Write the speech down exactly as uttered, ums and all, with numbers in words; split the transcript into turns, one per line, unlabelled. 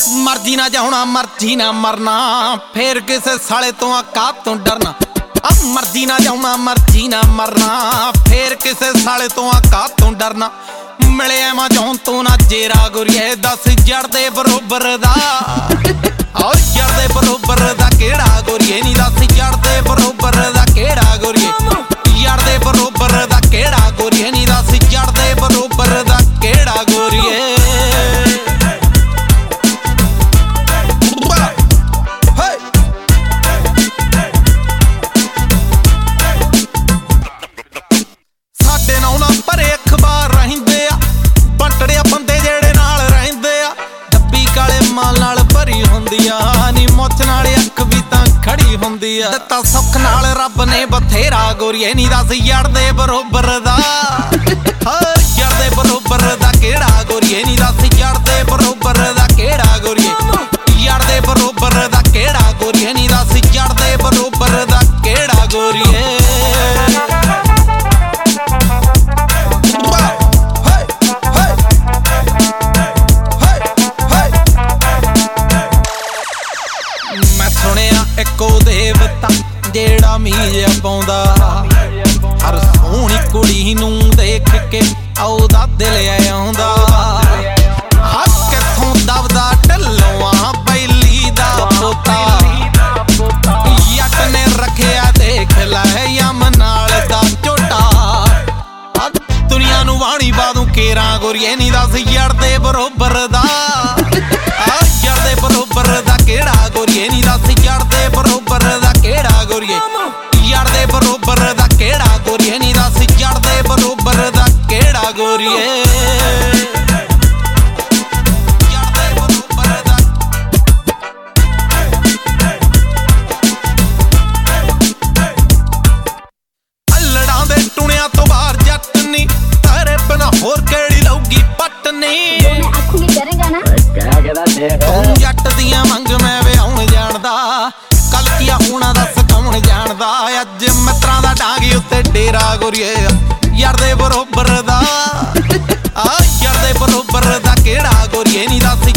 मर्जी ना जाना मर्जी ना मरना, फिर किसे साले तो औकात तो डरना। अब मर्जी ना जाना मर्जी ना मरना, फिर किसे साले तो औकात तो डरना। मिले मैं जाऊं तो ना जेरा गुरिए, दस जड़ दे बरोबर दा और जड़ दे बरोबर दा केड़ा गुरिए नी, दस जड़ दे बरोबर दा केड़ा गुरिए, जड़ दे बरोबर दा केड़ा गुरिए नी, दस जड़ दे बरोबर दा केड़ा गुरिए। ਦਿੱਤਾ ਸੁੱਖ ਨਾਲ ਰੱਬ ਨੇ ਬਥੇਰਾ ਗੋਰੀਏ ਨੀ, ਦਸ ਯੜ ਦੇ ਬਰੋਬਰ ਦਾ ਹਰ ਯੜ ਦੇ ਬਰੋਬਰ ਦਾ ਕਿਹੜਾ ਗੋਰੀਏ ਨੀ, ਦਸ ਯੜ ਦੇ ਬਰੋਬਰ ਦਾ ਕਿਹੜਾ ਗੋਰੀਏ, ਯੜ ਦੇ ਬਰੋਬਰ ਦਾ ਕਿਹੜਾ ਗੋਰੀਏ ਨੀ, ਦਸ ਯੜ ਦੇ ਬਰੋਬਰ ਦਾ ਕਿਹੜਾ ਗੋਰੀਏ। ਮੈਂ ਸੁਣਿਆ ਇੱਕੋ ਦੇਵਤਾ ਜਿਹੜਾ ਮੀਂਹ ਪਾਉਂਦਾ, ਹਰ ਸੋਹਣੀ ਕੁੜੀ ਨੂੰ ਦੇਖ ਕੇ ਉਹਦਾ ਦਿਲ ਆਉਂਦਾ। ਹੱਥ ਕਿੱਥੋਂ ਦਬਦਾ ਢੱਲੋਂ ਬੈਲੀ ਦਾ ਪੋਤਾ, ਜੱਟ ਨੇ ਰੱਖਿਆ ਦੇਖ ਲੈ ਯਮ ਨਾਲ ਦਾ ਝੋਟਾ। ਦੁਨੀਆ ਨੂੰ ਵਾਣੀ ਬਾਦੂ ਕੇਰਾਂ ਗੋਰੀਏ ਨੀ, ਦਸ ਯੜ ਦੇ ਬਰੋਬਰ ਦਾ ਯੜ ਦੇ ਬਰੋਬਰ ਦਾ ਕਿਹੜਾ ਗੋਰੀਏ ਨੀ, ਦਸ ਯੜ ਦੇ ਬਰੋਬਰ ਦਾ ਕਿਹੜਾ ਗੋਰੀਏ, ਯੜ ਦੇ ਬਰੋਬਰ ਦਾ ਕਿਹੜਾ ਗੋਰੀਏ ਨੀ, ਦਸ ਯੜ ਦੇ ਬਰੋਬਰ ਦਾ ਕਿਹੜਾ ਗੋਰੀਏ। ਅਲੜਾਂ ਦੇ ਟੁਣਿਆਂ ਤੋਂ ਬਾਹਰ ਜੱਟ ਨੀ, ਤੇਰੇ ਬਿਨਾ ਹੋਰ ਕਿਹੜੀ ਲਊਗੀ ਪੱਟ ਨੀ। ਤੂੰ ਜੱਟ ਦੀਆਂ ਮੰਗ ਮੈਂ ਵਿਆਹੁਣ ਜਾਣਦਾ, ਕੱਲ ਕੀਆ ਹੋਣਾ ਦੱਸ ਕੌਣ ਜਾਣਦਾ। ਅੱਜ ਮਿੱਤਰਾਂ ਦਾ ਡਾਂਗੀ ਉੱਤੇ ਡੇਰਾ ਗੋਰੀਏ, ਯਾਰ ਦੇ ਬਰੋਬਰ ਦਾ ਆ ਯਾਰ ਦੇ ਬਰੋਬਰ ਦਾ ਕਿਹੜਾ ਗੋਰੀਏ ਨੀ, ਦਸ